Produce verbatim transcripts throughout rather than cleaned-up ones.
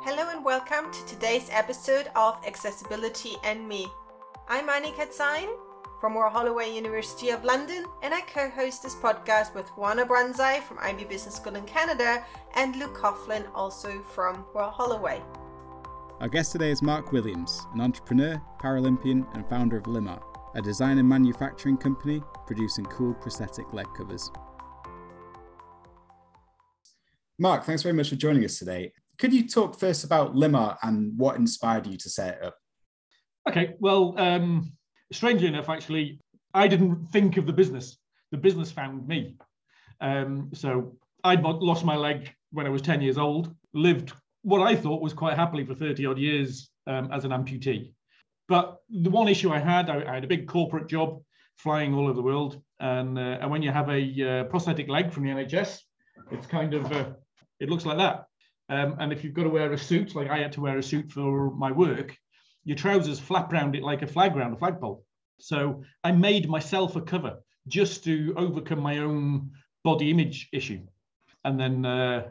Hello and welcome to today's episode of Accessibility and Me. I'm Annika Zayn from Royal Holloway University of London, and I co-host this podcast with Juana Branzai from I B Business School in Canada and Luke Coughlin, also from Royal Holloway. Our guest today is Mark Williams, an entrepreneur, Paralympian and founder of Limart, a design and manufacturing company producing cool prosthetic leg covers. Mark, thanks very much for joining us today. Could you talk first about Limart and what inspired you to set it up? Okay, well, um, strangely enough, actually, I didn't think of the business. The business found me. Um, so I'd lost my leg when I was ten years old, lived what I thought was quite happily for thirty odd years um, as an amputee. But the one issue I had, I, I had a big corporate job flying all over the world. And, uh, and when you have a uh, prosthetic leg from the N H S, it's kind of, uh, it looks like that. Um, and if you've got to wear a suit, like I had to wear a suit for my work, your trousers flap around it like a flag round a flagpole. So I made myself a cover just to overcome my own body image issue. And then uh,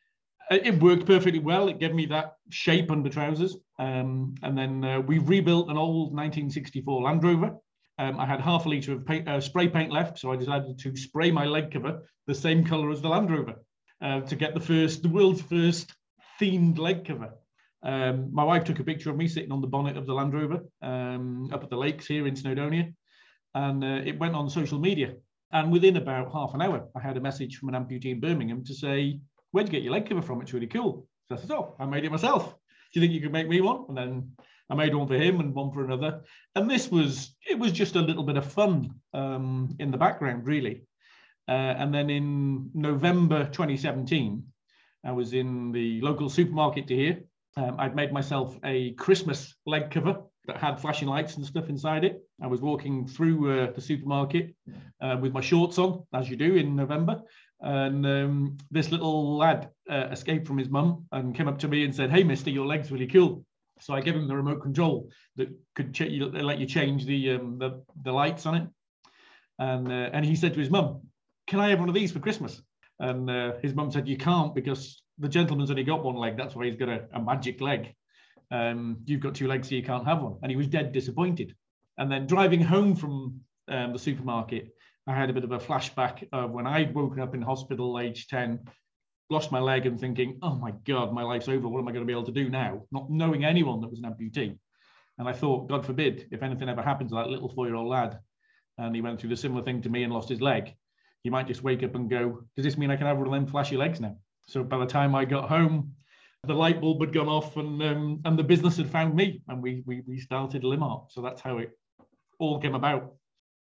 it worked perfectly well. It gave me that shape under trousers. Um, and then uh, we rebuilt an old nineteen sixty-four Land Rover. Um, I had half a litre of paint, uh, spray paint left, so I decided to spray my leg cover the same colour as the Land Rover. Uh, to get the first, the world's first themed leg cover. Um, my wife took a picture of me sitting on the bonnet of the Land Rover um, up at the lakes here in Snowdonia, and uh, it went on social media. And within about half an hour, I had a message from an amputee in Birmingham to say, "Where'd you get your leg cover from? It's really cool." So I said, "Oh, I made it myself. Do you think you could make me one?" And then I made one for him and one for another. And this was, it was just a little bit of fun um, in the background, really. Uh, and then in November twenty seventeen, I was in the local supermarket to here. Um, I'd made myself a Christmas leg cover that had flashing lights and stuff inside it. I was walking through uh, the supermarket uh, with my shorts on, as you do in November. And um, this little lad uh, escaped from his mum and came up to me and said, "Hey, mister, your leg's really cool." So I gave him the remote control that could ch- let you change the, um, the, the lights on it. And, uh, and he said to his mum, "Can I have one of these for Christmas?" And uh, his mum said, "You can't, because the gentleman's only got one leg. That's why he's got a, a magic leg. Um, you've got two legs, so you can't have one." And he was dead disappointed. And then driving home from um, the supermarket, I had a bit of a flashback of when I'd woken up in hospital, age ten, lost my leg and thinking, "Oh my God, my life's over. What am I going to be able to do now?" Not knowing anyone that was an amputee. And I thought, God forbid, if anything ever happened to that little four-year-old lad, and he went through the similar thing to me and lost his leg, you might just wake up and go, "Does this mean I can have one of them flashy legs now?" So by the time I got home, the light bulb had gone off, and um, and the business had found me, and we we we started Limart. So that's how it all came about.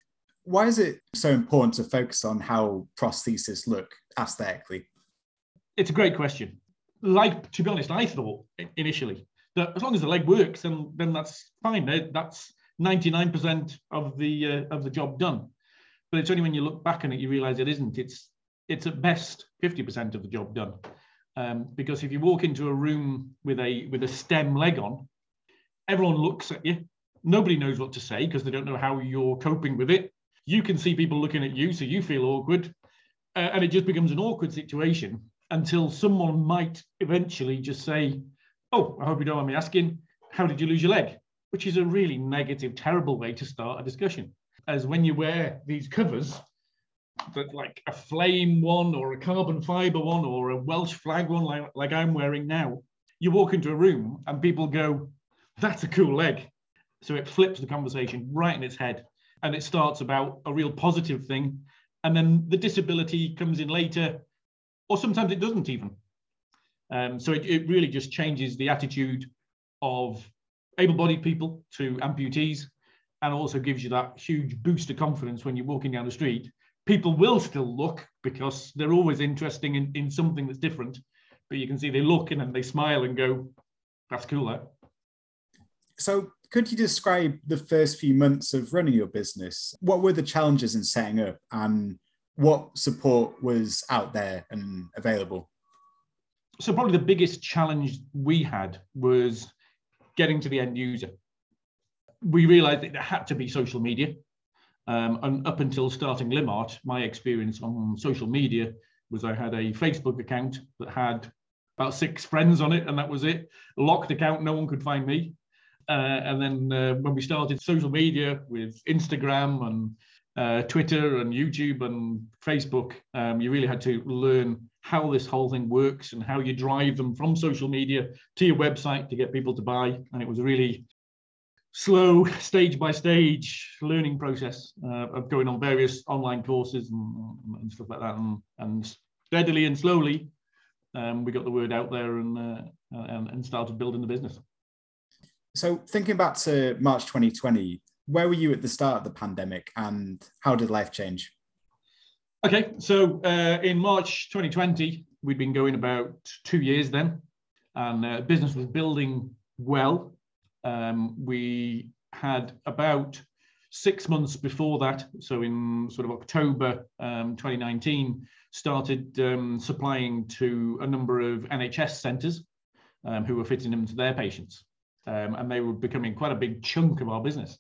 Why is it so important to focus on how prostheses look aesthetically? It's a great question. Like, to be honest, I thought initially that as long as the leg works, then then that's fine. That's ninety-nine percent of the uh, of the job done. But it's only when you look back on it, you realize it isn't. It's it's at best fifty percent of the job done. Um, because if you walk into a room with a with a stem leg on, everyone looks at you. Nobody knows what to say because they don't know how you're coping with it. You can see people looking at you, so you feel awkward. Uh, and it just becomes an awkward situation until someone might eventually just say, "Oh, I hope you don't mind me asking, how did you lose your leg?" Which is a really negative, terrible way to start a discussion. As when you wear these covers, that like a flame one or a carbon fiber one or a Welsh flag one like, like I'm wearing now, you walk into a room and people go, "That's a cool leg." So it flips the conversation right in its head, and it starts about a real positive thing. And then the disability comes in later, or sometimes it doesn't even. Um, so it, it really just changes the attitude of able-bodied people to amputees, and also gives you that huge boost of confidence when you're walking down the street. People will still look because they're always interesting in, in something that's different, but you can see they look and then they smile and go, "That's cool, that." So could you describe the first few months of running your business? What were the challenges in setting up, and what support was out there and available? So probably the biggest challenge we had was getting to the end user. We realized that there had to be social media. Um, and up until starting Limart, my experience on social media was I had a Facebook account that had about six friends on it, and that was it. Locked account, no one could find me. Uh, and then uh, when we started social media with Instagram and uh, Twitter and YouTube and Facebook, um, you really had to learn how this whole thing works and how you drive them from social media to your website to get people to buy. And it was a really slow, stage by stage learning process uh, of going on various online courses and, and stuff like that. And, and steadily and slowly, um, we got the word out there and, uh, and, and started building the business. So thinking back to March twenty twenty, where were you at the start of the pandemic and how did life change? Okay, so uh, in March twenty twenty, we'd been going about two years then, and uh, business was building well. Um, we had about six months before that, so in sort of October um, twenty nineteen, started um, supplying to a number of N H S centres um, who were fitting them to their patients. Um, and they were becoming quite a big chunk of our business.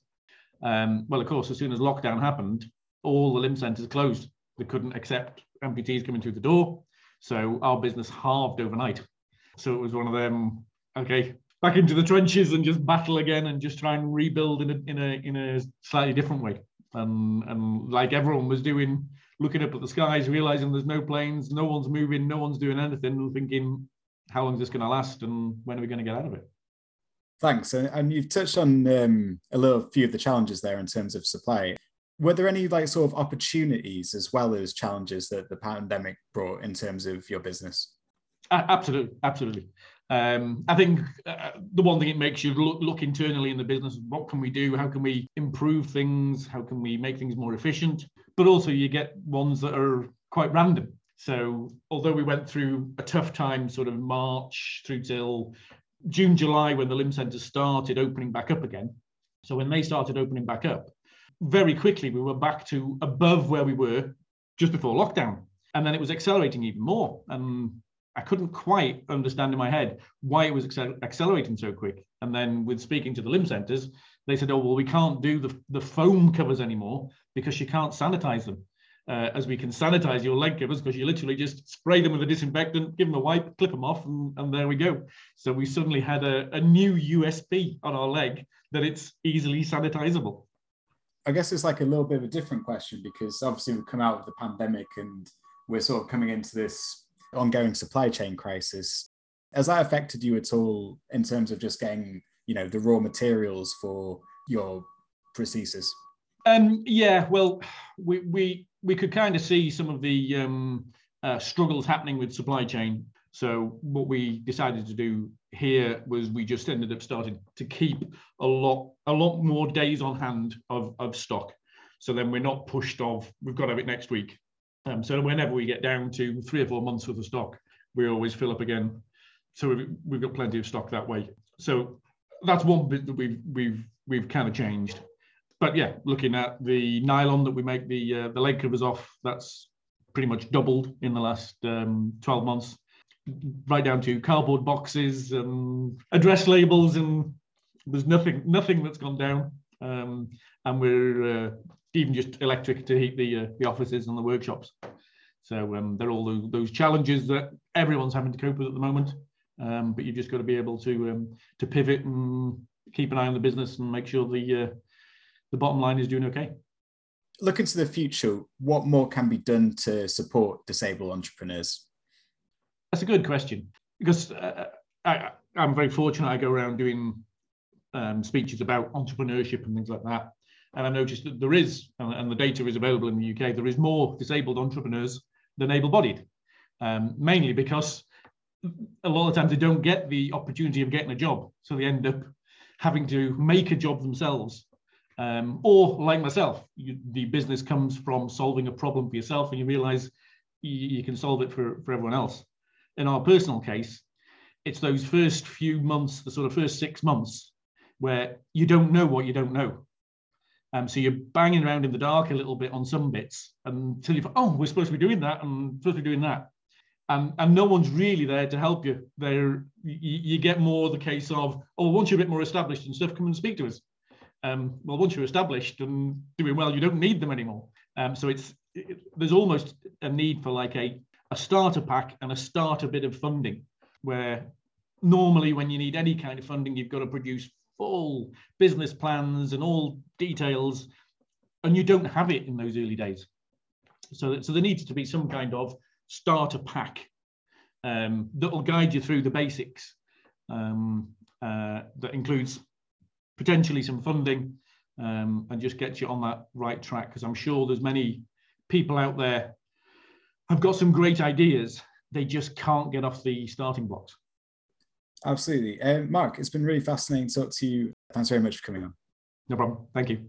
Um, well, of course, as soon as lockdown happened, all the limb centres closed. They couldn't accept amputees coming through the door. So our business halved overnight. So it was one of them, okay, back into the trenches and just battle again and just try and rebuild in a, in a, in a slightly different way. And, and like everyone was doing, looking up at the skies, realising there's no planes, no one's moving, no one's doing anything, thinking, how long is this going to last and when are we going to get out of it? Thanks. And you've touched on um, a little few of the challenges there in terms of supply. Were there any like sort of opportunities as well as challenges that the pandemic brought in terms of your business? Uh, absolutely, absolutely. Um, I think uh, the one thing it makes you look, look internally in the business, what can we do? How can we improve things? How can we make things more efficient? But also you get ones that are quite random. So although we went through a tough time, sort of March through till June, July, when the limb centres started opening back up again. So when they started opening back up, very quickly we were back to above where we were just before lockdown. And then it was accelerating even more. And I couldn't quite understand in my head why it was accel- accelerating so quick. And then with speaking to the limb centres, they said, oh, well, we can't do the, the foam covers anymore because you can't sanitize them. Uh, as we can sanitize your leg covers because you literally just spray them with a disinfectant, give them a wipe, clip them off, and, and there we go. So we suddenly had a, a new U S P on our leg that it's easily sanitizable. I guess it's like a little bit of a different question because obviously we've come out of the pandemic and we're sort of coming into this ongoing supply chain crisis. Has that affected you at all in terms of just getting, you know, the raw materials for your prosthesis? Um, yeah, well, we we we could kind of see some of the um, uh, struggles happening with supply chain. So what we decided to do here was we just ended up starting to keep a lot a lot more days on hand of, of stock. So then we're not pushed off, we've got to have it next week. Um, so whenever we get down to three or four months worth of stock, we always fill up again. So we've, we've got plenty of stock that way. So that's one bit that we've we've we've kind of changed. But yeah, looking at the nylon that we make the uh, the leg covers off, that's pretty much doubled in the last um, twelve months, right down to cardboard boxes and address labels, and there's nothing nothing that's gone down. Um, and we're uh, even just electric to heat the uh, the offices and the workshops. So um, they're all those, those challenges that everyone's having to cope with at the moment. Um, but you've just got to be able to um, to pivot and keep an eye on the business and make sure the uh, the bottom line is doing okay. Looking to the future, what more can be done to support disabled entrepreneurs? That's a good question, because uh, I, I'm very fortunate. I go around doing um, speeches about entrepreneurship and things like that. And I noticed that there is, and the data is available in the U K, there is more disabled entrepreneurs than able-bodied, um, mainly because a lot of times they don't get the opportunity of getting a job. So they end up having to make a job themselves. Um, or like myself, you, the business comes from solving a problem for yourself and you realize you, you can solve it for, for everyone else. In our personal case, it's those first few months, the sort of first six months, where you don't know what you don't know. Um, so you're banging around in the dark a little bit on some bits until you, oh, we're supposed to be doing that and supposed to be doing that. And, and no one's really there to help you. There, you, you get more the case of, oh, once you're a bit more established and stuff, come and speak to us. Um, well, once you're established and doing well, you don't need them anymore. Um, so it's it, there's almost a need for like a, a starter pack and a starter bit of funding where normally when you need any kind of funding, you've got to produce full business plans and all details, and you don't have it in those early days. So, so there needs to be some kind of starter pack um, that will guide you through the basics. Um, uh, that includes potentially some funding um, and just gets you on that right track, because I'm sure there's many people out there have got some great ideas. They just can't get off the starting blocks. Absolutely. Uh, Mark, it's been really fascinating to talk to you. Thanks very much for coming on. No problem. Thank you.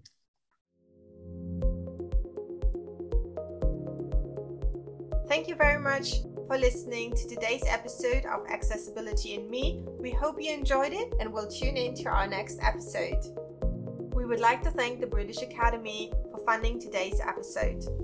Thank you very much for listening to today's episode of Accessibility and Me. We hope you enjoyed it and will tune in to our next episode. We would like to thank the British Academy for funding today's episode.